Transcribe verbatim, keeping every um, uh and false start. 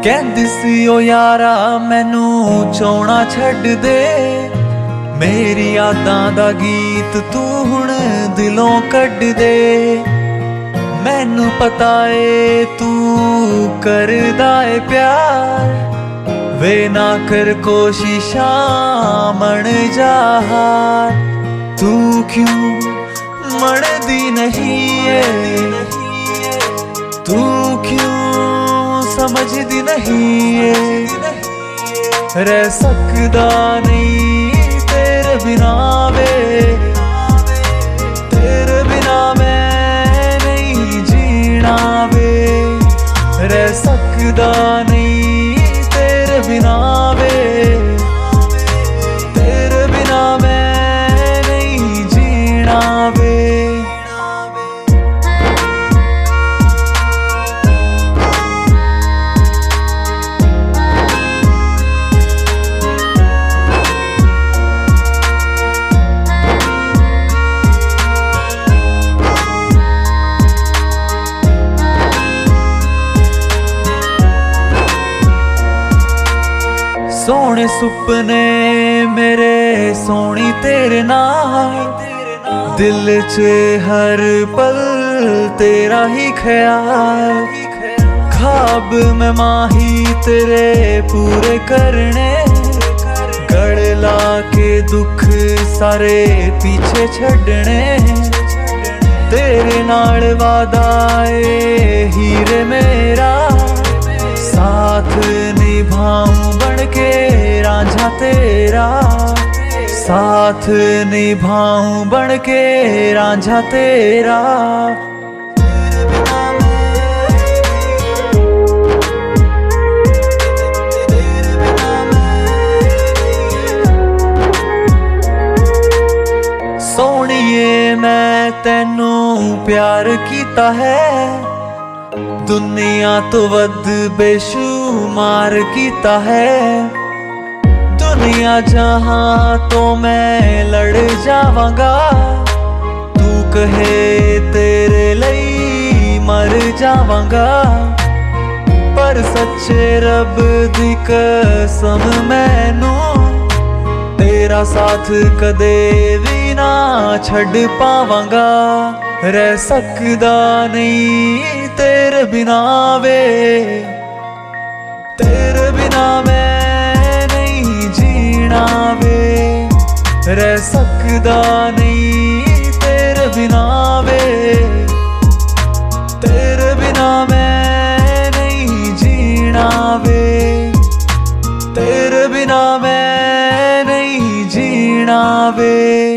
कहंदी सी ओ यारा मैनू चौना छड्ड दे, मेरी यादां दा गीत तू हुण दिलों कड्ड दे। मैनू पता है तू करदा है प्यार, वे ना कर कोशिशां मन जा हार। तू क्यों मणदी नहीं है, तू क्यों समझदी नहीं है, रह सकदा नहीं तेरे बिना वे, तेरे बिना मैं नहीं जीना वे, रह सकदा नहीं तेरे बिना वे, तेरे बिना मैं नहीं जीना वे। सोने सुपने मेरे सोनी तेरे नाल, दिल च हर पल तेरा ही ख्याल। ख्वाब में माही तेरे पूरे करने, गड़ ला के दुख सारे पीछे छड्डने। तेरे नाल वादा ए हीरे मेरा, साथ निभाऊं बनके रांझा तेरा, साथ निभाऊं बनके रांझा तेरा। सोनिए मैं तैनू प्यार कीता है, दुनिया तो वध बेशुमार कीता है। दुनिया जहां तो मैं लड़ जावांगा, तू कहे तेरे लई मर जावांगा। पर सच्चे रब दी कसम मैनू, तेरा साथ कदे भी ना छड़ पावांगा। रह सकदा नहीं तेरे बिना वे, तेरे बिना मैं नहीं जीना वे, रह सकदा नहीं तेरे बिना वे, तेरे बिना मैं नहीं जीना वे, तेरे बिना मैं नहीं जीना वे।